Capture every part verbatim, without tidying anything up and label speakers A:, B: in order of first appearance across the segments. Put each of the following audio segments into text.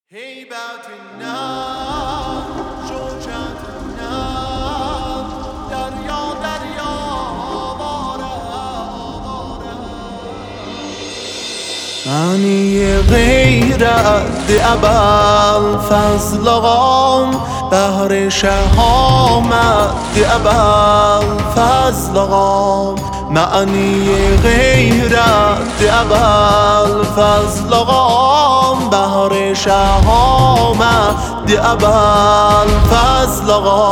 A: هیبت نام شوکت نام دریا دریا آواره آواره معنی غیرت ابل فضل آقام بهر شهامت ابل فضل آقام معنی غیرت ابل فضل آقام بهر شهامت ابل فضل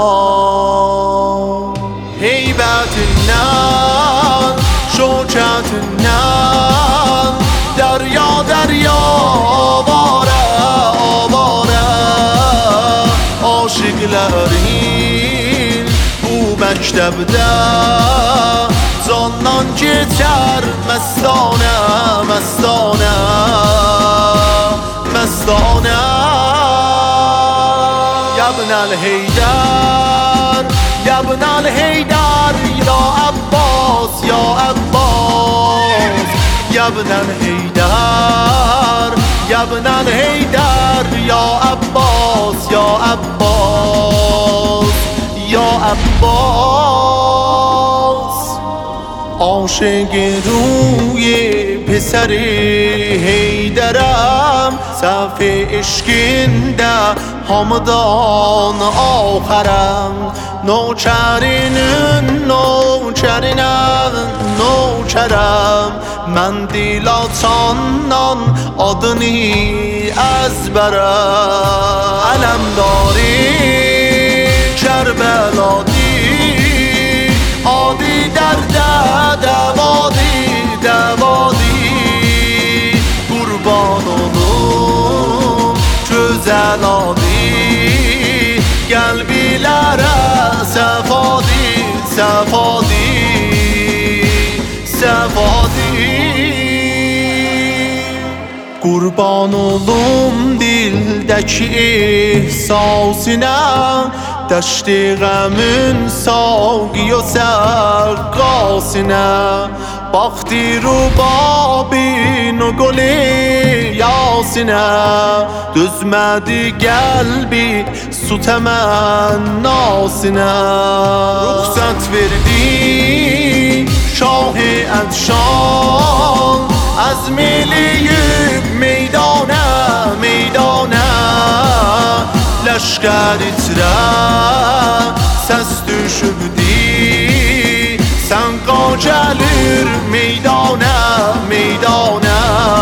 A: آقام هیبت نام شوکت نام دریا دریا آواره آواره عاشقلرین bu məktəbdə Zondan keçər məstanə, məstanə, məstanə Yabnəl Heydər, Yabnəl Heydər Ya Abbas, Ya Abbas Yabnəl Heydər, Yabnəl Heydər Ya Abbas, Ya Abbas Ya Abbas عاشق روی پسر حیدرم صف عشقinde hamdan آخرم نوچرینن نوچرینم نوچرم من دل açandan adını ezberem علمداری کربلادی آدی درده دوادی دوادی قربان olum güzel adi قلبیلره سفادی سفادی سفادی قربان olum dildəki ihsasına دشت غمün ساقی و سقاسینه باختی رو بابین و گل یاسینه düzmedi قلبی su temennasine رخصت verdi شاه ادشان از ملیب میدانه میدانه لشکر titrər səs düşübdi sən qaçəlir meydana meydana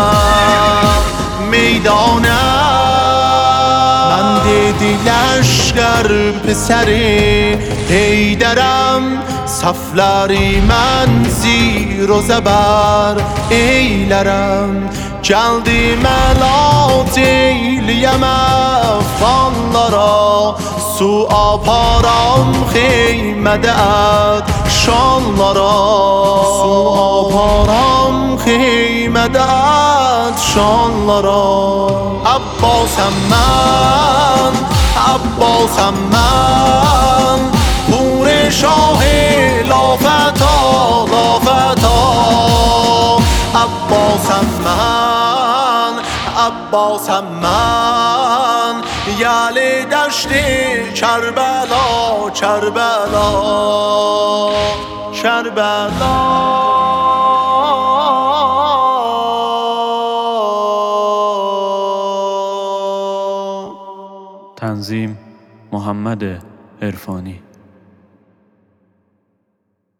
A: meydana mən dedi لشکر پسری حیدرم safları mən zir و زبر eylərəm Gəldim əlat eyliyəm əfqanlara Su aparam xeymədət şanlara Su aparam xeymədət şanlara Abbasəm mən, Abbasəm mən Pur şah-ı lafəta, lafəta Abbasəm mən, Abbasəm mən Yəli dəşti Kərbəla, Kərbəla, Kərbəla
B: تنظیم محمد عرفانی